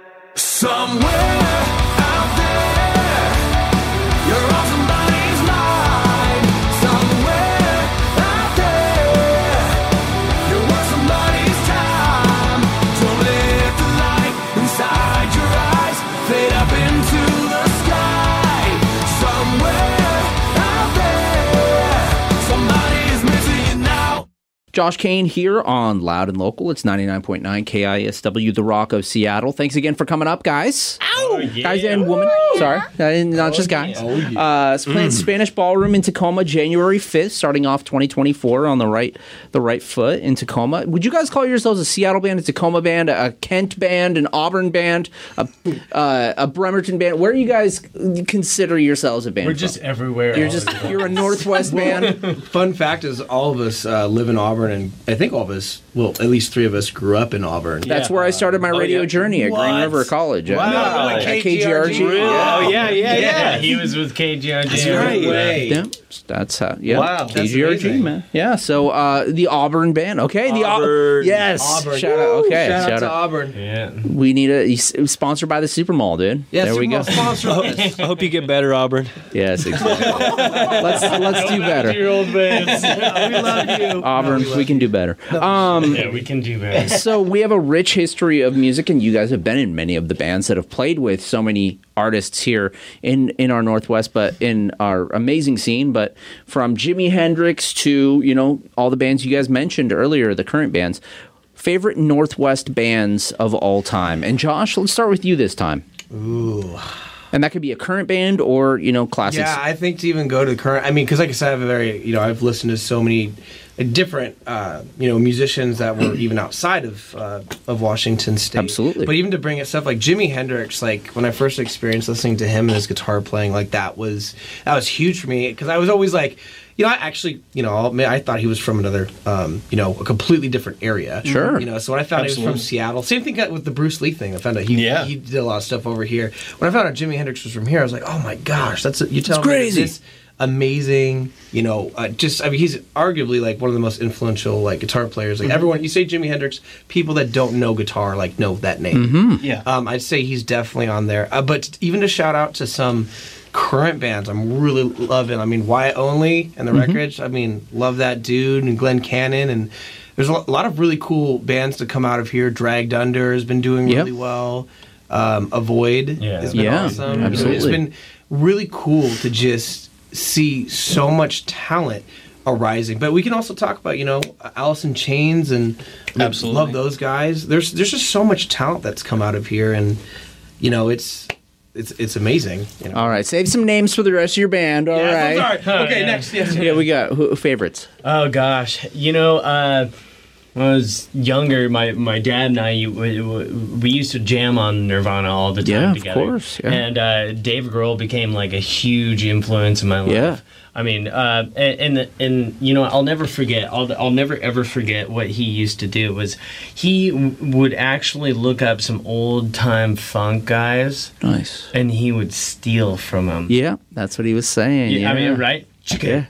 Somewhere out there, you're on somebody's mind. Somewhere out there, you're worth somebody's time. Don't let the light inside your eyes fade up into the sky. Somewhere out there, somebody's missing you now.
Josh Kane here on Loud and Local. It's ninety-nine point nine K I S W, The Rock of Seattle. Thanks again for coming up, guys.
Oh, yeah.
Guys and women. Sorry, uh, not just guys.
Oh, yeah.
Uh, it's playing
Mm.
Spanish Ballroom in Tacoma, January fifth, starting off twenty twenty-four on the right, the right foot in Tacoma. Would you guys call yourselves a Seattle band, a Tacoma band, a Kent band, an Auburn band, a uh, a Bremerton band? Where do you guys consider yourselves a band?
We're
from?
just everywhere.
You're
all
just
the time.
you're a Northwest band.
Fun fact is, all of us uh, live in Auburn, and I think all of us, well, at least three of us, grew up in Auburn.
That's where I started my radio
yeah.
journey at
What?
Green River College.
Wow.
Uh,
Like
at
K G R G?
Yeah.
Oh, yeah, yeah, yeah.
Yeah.
He was with K G R G.
That's
Yeah.
right. Way.
Yeah, that's how. Yeah,
Wow, that's
K G R G,
amazing.
man. Yeah, so uh, the Auburn band. Okay, the Auburn.
Auburn.
Yes,
Auburn.
shout out. Okay,
Shout,
shout
out to
out.
Auburn.
Yeah.
We need a he's sponsored by the Super Mall, dude.
Yeah,
there we go.
Sponsor us.
I hope you get better, Auburn.
Yes, exactly. let's let's do better.
Your old bands.
we love you.
Auburn, we can do better. Um,
Yeah, we can do better.
so we have a rich history of music, and you guys have been in many of the bands that have played with so many artists here in, in our Northwest, but in our amazing scene. But from Jimi Hendrix to, you know, all the bands you guys mentioned earlier, the current bands, favorite Northwest bands of all time. And Josh, let's start with you this time.
Ooh.
And that could be a current band or, you know, classics.
Yeah, I think to even go to the current, I mean, because like I said, I have a very, you know, I've listened to so many different, uh, you know, musicians that were even outside of uh, of Washington State.
Absolutely.
But even to bring it stuff like Jimi Hendrix, like when I first experienced listening to him and his guitar playing, like that was that was huge for me because I was always like, you know, I actually, you know, I'll admit, I thought he was from another, um, you know, a completely different area.
Sure.
You know, so when I found out he was
Absolutely.
from Seattle, same thing with the Bruce Lee thing. I found out he
Yeah.
he did a lot of stuff over here. When I found out Jimi Hendrix was from here, I was like, oh my gosh, that's you tell me
crazy.
this amazing, you know, uh, just I mean, he's arguably like one of the most influential like guitar players. Like everyone, you say Jimi Hendrix, people that don't know guitar like know that name.
Mm-hmm.
Yeah.
Um, I'd say he's definitely on there. Uh, but even to shout out to some current bands, I'm really loving. I mean, Wyatt Only and the
Mm-hmm.
Wreckage. I mean, love that dude and Glenn Cannon and. There's a lo- a lot of really cool bands to come out of here. Dragged Under has been doing really
Yep.
well. Um, Avoid
Yeah.
has been
Yeah,
awesome.
absolutely.
It's been really cool to just see so much talent arising. But we can also talk about, you know, Alice in Chains and
Absolutely.
love those guys. There's there's just so much talent that's come out of here, and you know, it's it's it's amazing. You know?
All right, save some names for the rest of your band. All
Yes, I'm
right.
sorry. Okay,
yeah.
next. Yes,
Yeah, we got who, favorites.
Oh gosh, you know, uh, when I was younger, my, my dad and I we, we used to jam on Nirvana all the time
Yeah, of
together.
course, yeah.
And uh, Dave Grohl became like a huge influence in my life.
Yeah.
I mean, uh, and, and and you know, I'll never forget. I'll I'll never ever forget what he used to do. Was he w- would actually look up some old time funk guys,
Nice.
and he would steal from them.
Yeah, that's what he was saying.
Yeah, I mean,
yeah.
right?
Yeah.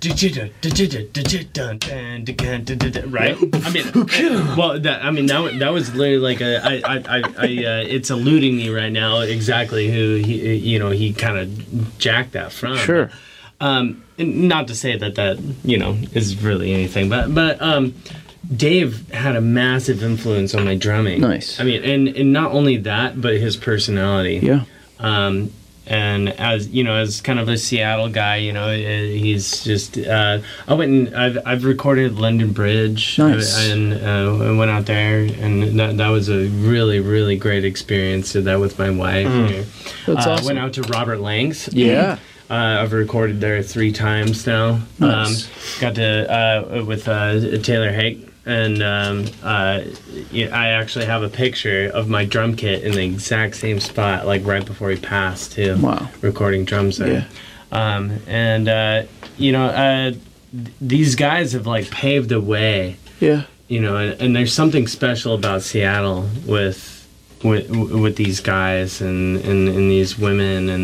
Right? I mean, well, that, I mean, that, wa- that was literally like a, I, I, I, I uh, it's eluding me right now exactly who he, you know, he kind of jacked that from.
Sure.
Um, and not to say that that, you know, is really anything, but, but, um, Dave had a massive influence on my drumming.
Nice.
I mean, and, and not only that, but his personality.
Yeah.
Um, and as you know, as kind of a Seattle guy, you know, uh, he's just. Uh, I went and I've I've recorded London Bridge,
Nice.
I- and uh, I went out there, and that that was a really really great experience. Did that with my wife.
Mm. That's
uh,
awesome.
Went out to Robert Lang's.
Yeah.
Uh, I've recorded there three times now.
Nice.
Um, got to uh, with uh, Taylor Hake. And um, uh, yeah, I actually have a picture of my drum kit in the exact same spot, like right before he passed, too.
Wow.
Recording drums there. Yeah. Um, and, uh, you know, uh, th- these guys have, like, paved the way.
Yeah.
You know, and, and there's something special about Seattle with with, with these guys and, and, and these women and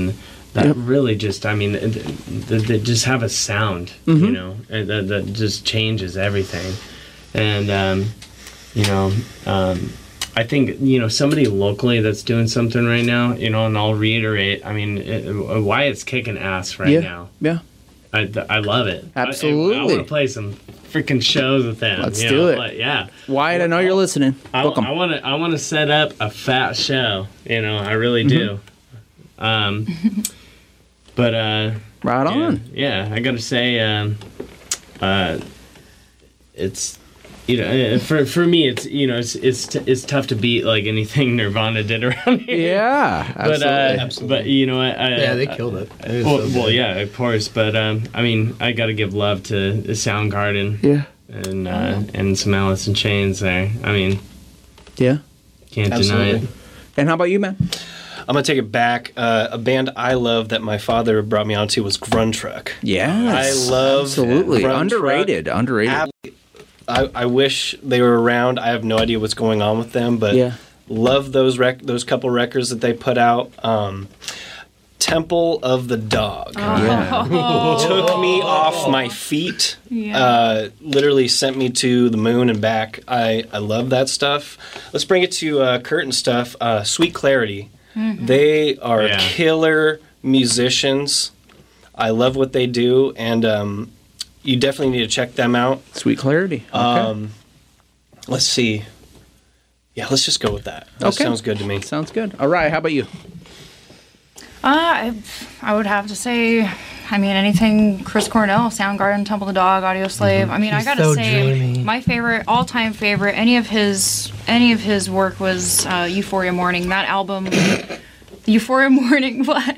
that
Yep.
really just, I mean, th- th- they just have a sound,
Mhm.
you know, and that, that just changes everything. And, um, you know, um, I think, you know, somebody locally that's doing something right now, you know, and I'll reiterate, I mean, it, Wyatt's kicking ass right
Yeah.
now.
Yeah.
I, I love it.
Absolutely.
I, I want to play some freaking shows with them.
Let's
you
do
know,
it.
but yeah.
Wyatt, I know you're listening.
I
Book 'em.
want to. I want to set up a fat show. You know, I really do. Um, but uh,
right
yeah,
on.
Yeah, I got to say, um, uh, it's you know, uh, for for me, it's you know, it's it's t- it's tough to beat like anything Nirvana did around here.
Yeah,
but uh,
absolutely.
but you know, I, I,
Yeah, they killed it. It was
well,
so
well,
good.
yeah, of course. But um, I mean, I got to give love to Soundgarden.
Yeah.
And uh, and some Alice in Chains there. I mean,
Yeah.
can't
Absolutely.
deny it.
And how about you, man?
I'm gonna take it back. Uh, a band I love that my father brought me onto was Gruntruck.
Yes.
I love
Absolutely.
Grunge
Underrated.
Rock.
Underrated.
Ab- I, I wish they were around. I have no idea what's going on with them, but
Yeah.
love those rec- those couple records that they put out. Um, Temple of the Dog
Yeah.
took me off my feet.
Yeah.
Uh, literally sent me to the moon and back. I, I love that stuff. Let's bring it to uh, Curtin stuff. Uh, Sweet Clarity. They are
Yeah.
killer musicians. I love what they do, and um, you definitely need to check them out.
Sweet Clarity. Okay.
Um, let's see. Yeah, let's just go with that. That
Okay.
sounds good to me.
Sounds good. All right. How about you?
Uh, I, I would have to say, I mean, anything Chris Cornell, Soundgarden, Temple of the Dog, Audio Slave. I mean, I
He's
gotta
so
say,
dreamy.
my favorite, all-time favorite, any of his, any of his work was uh, Euphoria Morning. That album, Euphoria Morning. What?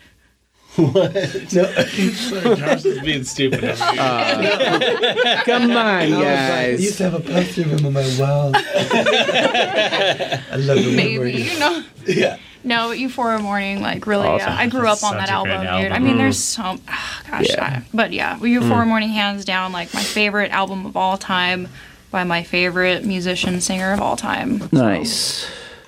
Josh is being stupid. over here.
Come on,
I
guys.
used to have a poster of him on my wall. I love the
Maybe, you know.
Yeah.
No, but Euphoria Morning, like really,
Awesome.
uh, I grew up on
Such
that
a great
album, dude. I
album.
mean,
Mm.
there's some, ah, gosh,
Yeah.
I- but yeah, Euphoria Morning, hands down, like my favorite album of all time by my favorite musician singer of all time.
Nice.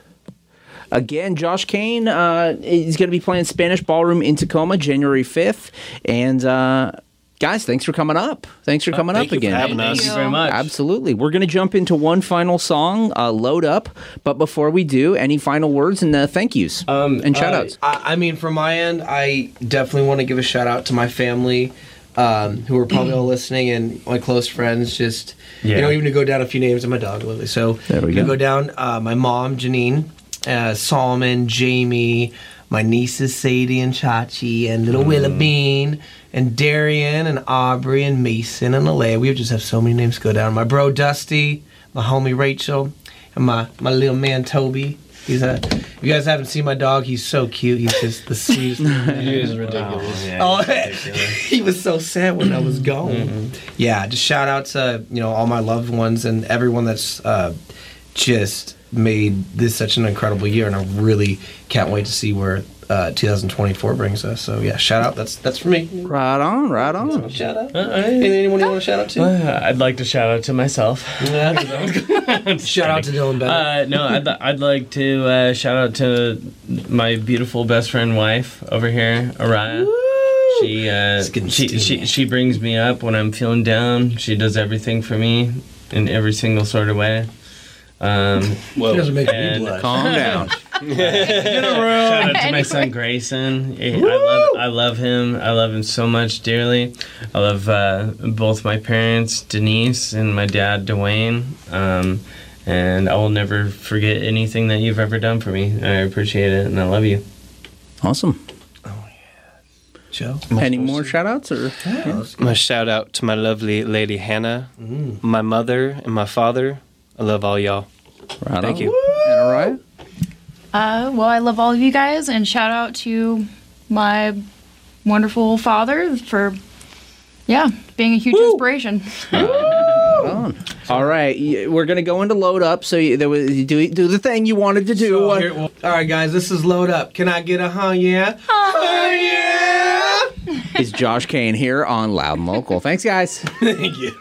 Again, Josh Kane uh, is going to be playing Spanish Ballroom in Tacoma January fifth. And uh, guys, thanks for coming up. Thanks for coming
Thank
up
you
again.
for having
Thank
us.
you.
very much.
Absolutely. We're going to jump into one final song, uh, Load Up. But before we do, any final words and uh, thank yous
Um,
and shout outs?
I, I mean, from my end, I definitely want to give a shout out to my family, um, who are probably all listening, and my close friends. Just
Yeah.
you know, even to go down a few names of my dog Lily. So
There we
I'm
go.
gonna go down uh, my mom Janine, uh, Solomon, Jamie, my nieces Sadie and Chachi, and little Willa Bean, and Darian, and Aubrey, and Mason, and Alea. We just have so many names to go down. My bro Dusty, my homie Rachel, and my my little man Toby. He's a. If you guys haven't seen my dog, he's so cute. He's just the sweetest.
He is ridiculous.
Yeah,
Oh,
ridiculous.
he was so sad when I was gone. Yeah, just shout out to you know all my loved ones and everyone that's uh, just made this such an incredible year, and I really can't wait to see where uh, two thousand twenty-four brings us. So yeah, shout out. That's that's for me.
Right on, right on.
Shout out.
Uh,
Anyone you want to shout out to?
Uh, I'd like to shout out to myself.
Shout out to Dylan Bennett.
Uh, no, I'd, I'd like to uh, shout out to my beautiful best friend wife over here, Araya. She, uh,
It's getting
she, she
steamy.
she brings me up when I'm feeling down. She does everything for me in every single sort of way. Um,
Whoa.
He doesn't make me
and-
blush.
Calm down.
Shout out to my son Grayson. I love, I love him. I love him so much dearly. I love uh, both my parents, Denise, and my dad, Dwayne. Um, and I will never forget anything that you've ever done for me. I appreciate it, and I love you.
Awesome.
Joe.
Any more shout outs? Or?
My shout out to my lovely lady Hannah, my mother, and my father. I love all y'all.
Right
Thank
on.
you.
And Araya?
Uh, well, I love all of you guys, and shout out to my wonderful father for, yeah, being a huge inspiration.
On. All right, y- we're gonna go into load up. So you, there was, you do do the thing you wanted to do.
So
What-
here- all right, guys, this is Load Up. Can I get a huh yeah? Huh yeah!
It's Josh Kane here on Loud and Local. Thanks, guys.
Thank you.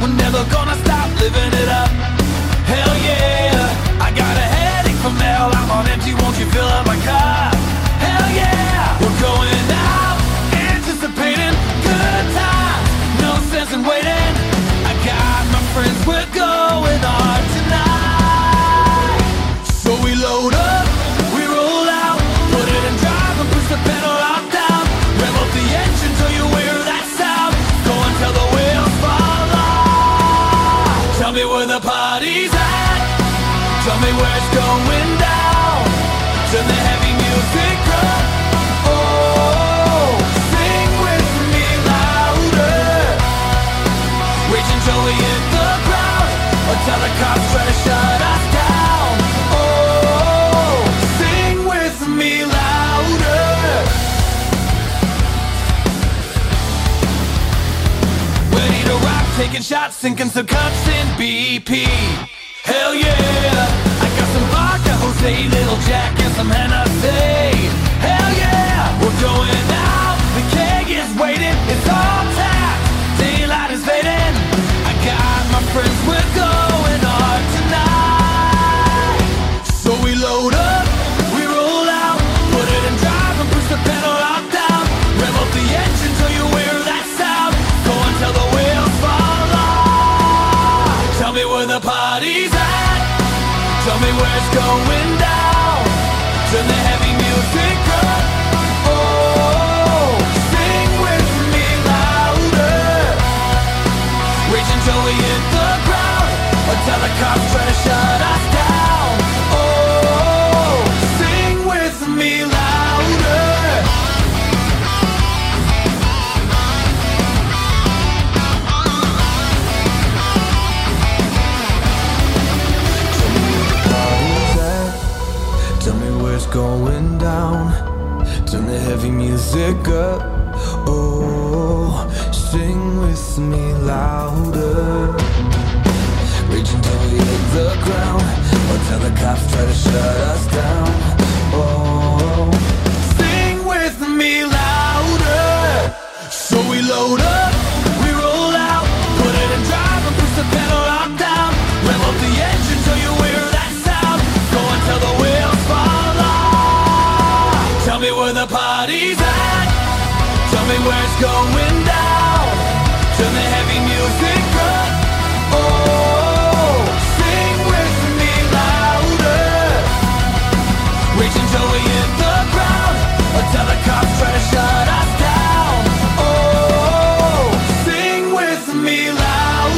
we're never gonna stop living it up. Hell yeah, I got a headache from hell, I'm on empty, won't you fill up my cup? Hell yeah, we're going out, anticipating good times, no sense in waiting. I got my friends, we're going hard tonight. So we load up, we roll out, put it in drive and push the pedal out down. Rev up the engine till you hear that sound, go until the wheels fall off. Tell me where the party's at, tell me where it's going down. Turn the heavy music up, oh, sing with me louder. Reach until we hit the ground, until the cops try to shut us down. Oh, sing with me louder. Ready to rock, taking shots, sinking some cups in B P. Hell yeah, I got some vodka, Jose, Little Jack, and some Hennessy. Hell yeah, we're going out, the keg is waiting, it's all tapped, daylight is fading. I got my friends, we're going hard tonight. So we load up, we roll out, put it in drive and push the pedal out down. Rev up the engine till you hear that sound, go until the wheels fall off. Tell me where the party's at, tell me where it's going down. Turn the heavy music up, oh, sing with me louder. Reach until we hit the ground, until the cops try to shut us down. Oh, sing with me louder. Tell me where it's going down, turn the heavy music up, oh, sing with me louder. Reach until we hit the ground, until the cops try to shut us down. Oh, sing with me louder. So we load up, we roll out, put it in drive and push the pedal out down. Rev up the engine till you hear that sound, go until the wheels fall off. Tell me where the party's at, tell me where it's going down. Turn the heavy music up, oh, sing with me louder. Reach until we hit the ground, until the cops try to shut us down. Oh, sing with me louder.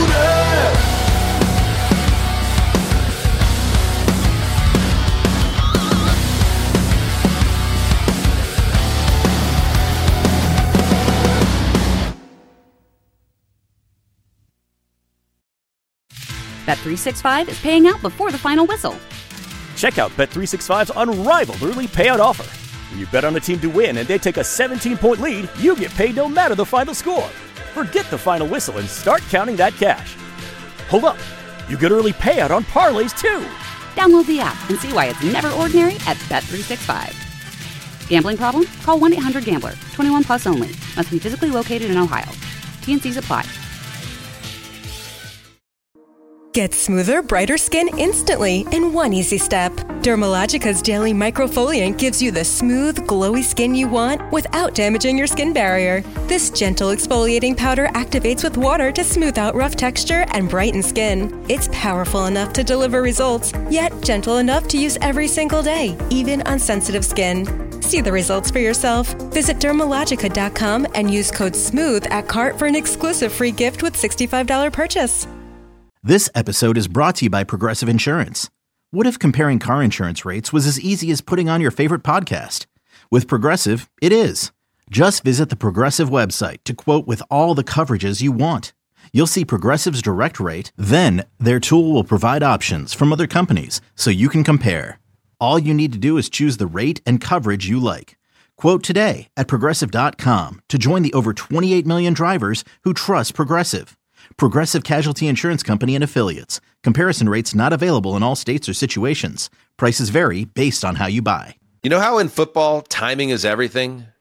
Bet three sixty-five is paying out before the final whistle.
Check out Bet three sixty-five's unrivaled early payout offer. When you bet on a team to win and they take a seventeen-point lead, you get paid no matter the final score. Forget the final whistle and start counting that cash. Hold up, you get early payout on parlays too.
Download the app and see why it's never ordinary at Bet three sixty-five. Gambling problem? Call one eight hundred gambler. twenty-one plus only. Must be physically located in Ohio. T N Cs apply.
Get smoother, brighter skin instantly in one easy step. Dermalogica's Daily Microfoliant gives you the smooth, glowy skin you want without damaging your skin barrier. This gentle exfoliating powder activates with water to smooth out rough texture and brighten skin. It's powerful enough to deliver results, yet gentle enough to use every single day, even on sensitive skin. See the results for yourself. Visit Dermalogica dot com and use code SMOOTH at cart for an exclusive free gift with sixty-five dollars purchase.
This episode is brought to you by Progressive Insurance. What if comparing car insurance rates was as easy as putting on your favorite podcast? With Progressive, it is. Just visit the Progressive website to quote with all the coverages you want. You'll see Progressive's direct rate, then their tool will provide options from other companies so you can compare. All you need to do is choose the rate and coverage you like. Quote today at Progressive dot com to join the over twenty-eight million drivers who trust Progressive. Progressive Casualty Insurance Company and Affiliates. Comparison rates not available in all states or situations. Prices vary based on how you buy.
You know how in football, timing is everything?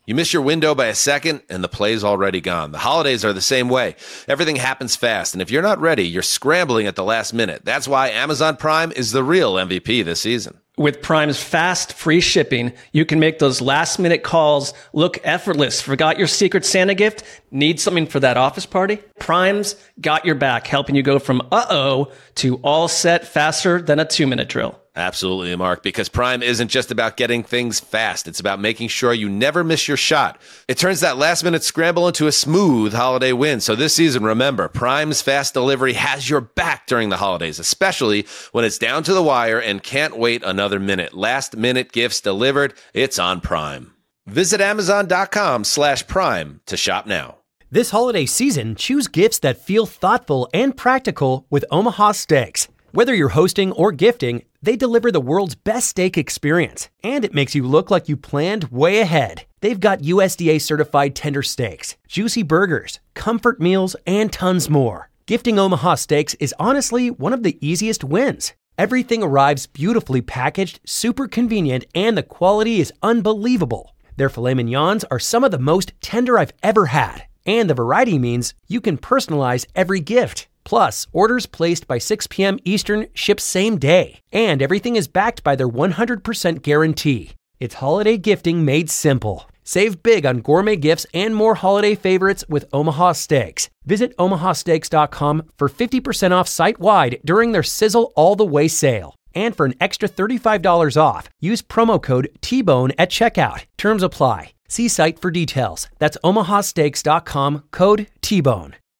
You miss your window by a second, and the play's already gone. The holidays are the same way. Everything happens fast, and if you're not ready, you're scrambling at the last minute. That's why Amazon Prime is the real M V P this season.
With Prime's fast, free shipping, you can make those last-minute calls look effortless. Forgot your Secret Santa gift? Need something for that office party? Prime's got your back, helping you go from uh-oh to all set faster than a two-minute drill.
Absolutely, Mark, because Prime isn't just about getting things fast. It's about making sure you never miss your shot. It turns that last-minute scramble into a smooth holiday win. So this season, remember, Prime's fast delivery has your back during the holidays, especially when it's down to the wire and can't wait another minute. Last-minute gifts delivered, it's on Prime. Visit Amazon.com slash Prime to shop now.
This holiday season, choose gifts that feel thoughtful and practical with Omaha Steaks. Whether you're hosting or gifting, they deliver the world's best steak experience, and it makes you look like you planned way ahead. They've got U S D A-certified tender steaks, juicy burgers, comfort meals, and tons more. Gifting Omaha Steaks is honestly one of the easiest wins. Everything arrives beautifully packaged, super convenient, and the quality is unbelievable. Their filet mignons are some of the most tender I've ever had, and the variety means you can personalize every gift. Plus, orders placed by six p.m. Eastern ship same day. And everything is backed by their one hundred percent guarantee. It's holiday gifting made simple. Save big on gourmet gifts and more holiday favorites with Omaha Steaks. Visit omaha steaks dot com for fifty percent off site-wide during their Sizzle All the Way sale. And for an extra thirty-five dollars off, use promo code T bone at checkout. Terms apply. See site for details. That's omaha steaks dot com, code T bone.